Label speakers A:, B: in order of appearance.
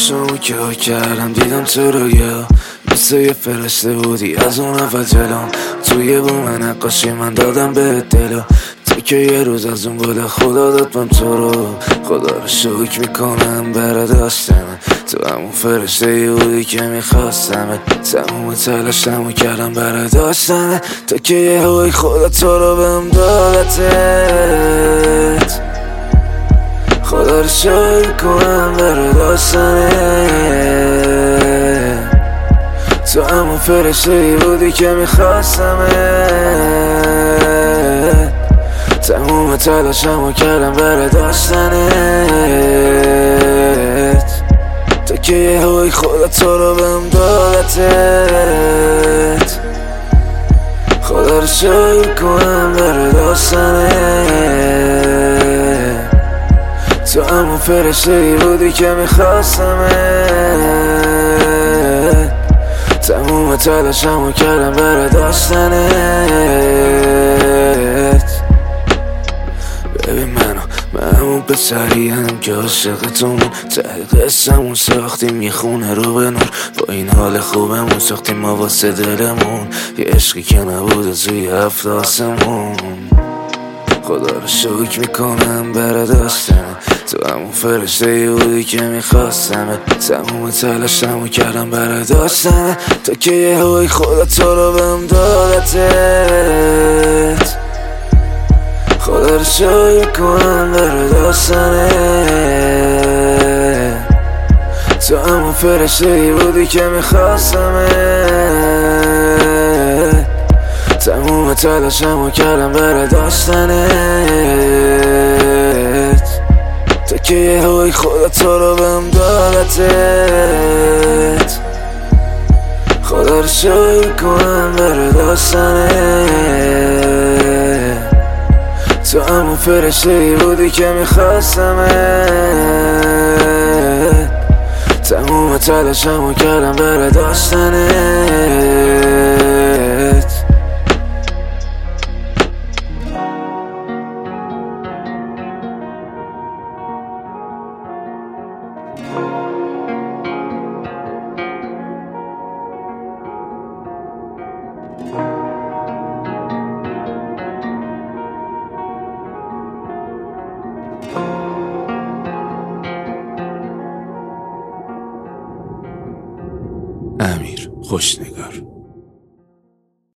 A: چشمو که کردم دیدم تو رو مثل یه فرشته بودی از اون اول جلوم توی بوم نقاشی من دادم به دلو تو که یه روز از اون گل خدا داد من تو رو خدا رو شکر میکنم برا داشتم تو همون فرشته بودی که میخواستم تموم تلاشمو کردم برا داشتم تو که یه هوی خدا تو رو بهم دادتت خدا رو شکر کنم برا داشتنت تو همون فرشته بودی که میخواستمت تموم تلاشمو کردم برا داشتنت تو که یه هوی خدا تو رو بهم دادتت خدا رو شکر کنم برا داشتنت تو همون فرشته بودی که میخواستمت تموم تلاشمو کردم برا داشتنت ببین من همون پسریم که عاشقتون ته قصه‌مون ساختیم یه خونه رو به نور با این حال خوبمون ساختیم ما واسه دلمون یه عشقی که نبوده توی هفت آسمون خدا رو شکر میکنم برا داشتن تو همون فرشته بودی که میخواستم تموم تلاشمو کردم برا داشتن تو که یه هوی خدا تو رو بهم دادتت خدا رو شکر کنم برا داشتنت تو همون فرشته بودی که میخواستم تموم تلاشمو کردم برا داشتنت تو که یه هوی خدا تو رو بهم دادتت خدا رو شکر کنم برا داشتنت تو همون فرشته بودی که میخواستمت تموم تلاشمو کردم برا داشتنت امیر خوشنگر.